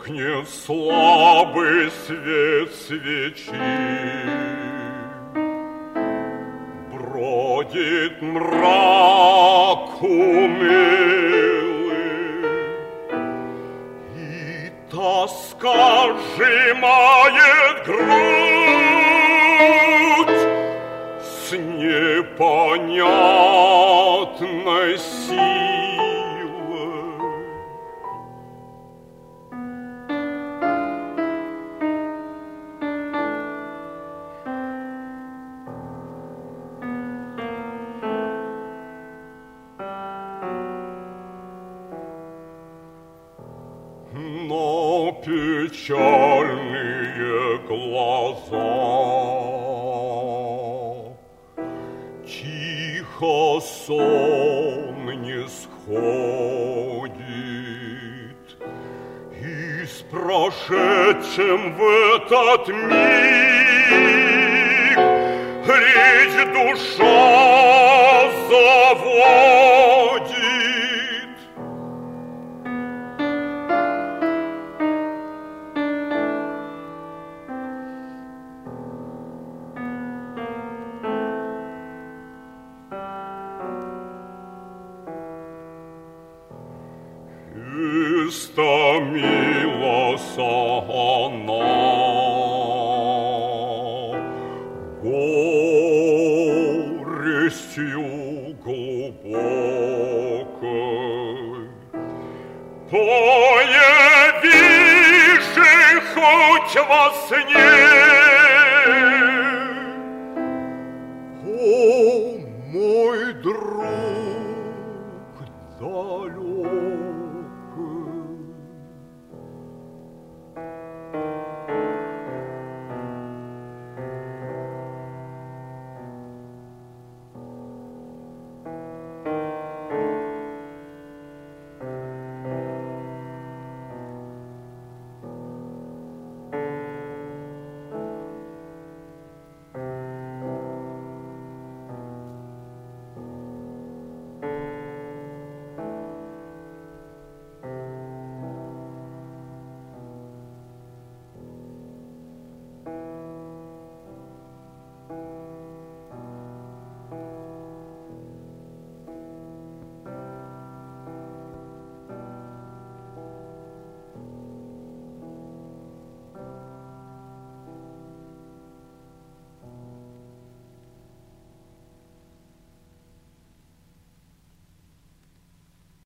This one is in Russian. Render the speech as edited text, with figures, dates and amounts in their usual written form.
меркнет слабый свет свечи, бродит мрак унылый, и тоска сжимает грудь с непонятной силой. Но печальные глаза тихо сон не сходит, и с прошедшим в этот миг речь душа заводит. Истомилась она горестью глубокой, появившей хоть во сне. О, мой друг далекий,